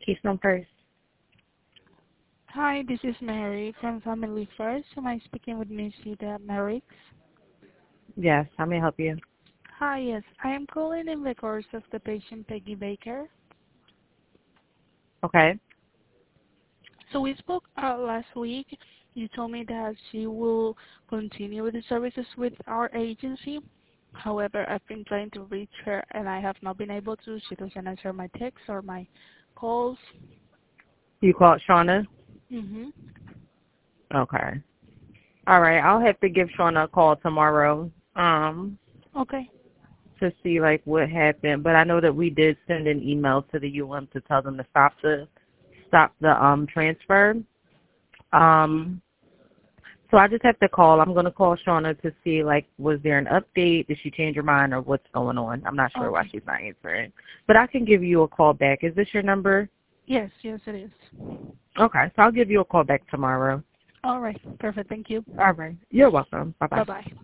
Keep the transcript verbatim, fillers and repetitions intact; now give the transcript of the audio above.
Keystone First. Hi, this is Mary from Family First. Am I speaking with Miss Ida Merrick? Yes, how may I help you? Hi, yes. I am calling in the course of the patient Peggy Baker. Okay. So we spoke uh, last week. You told me that she will continue with the services with our agency. However, I've been trying to reach her and I have not been able to. She doesn't answer my texts or my calls. You called Shauna? Mm-hmm. Okay. All right, I'll have to give Shauna a call tomorrow um, Okay. to see, like, what happened. But I know that we did send an email to the U M to tell them to stop the, stop the um, transfer. Um, so I just have to call. I'm going to call Shauna to see, like, was there an update? Did she change her mind or what's going on? I'm not sure why Okay. she's not answering. But I can give you a call back. Is this your number? Yes, yes, it is. Okay, so I'll give you a call back tomorrow. All right. Perfect. Thank you. All right. You're welcome. Bye-bye. Bye-bye.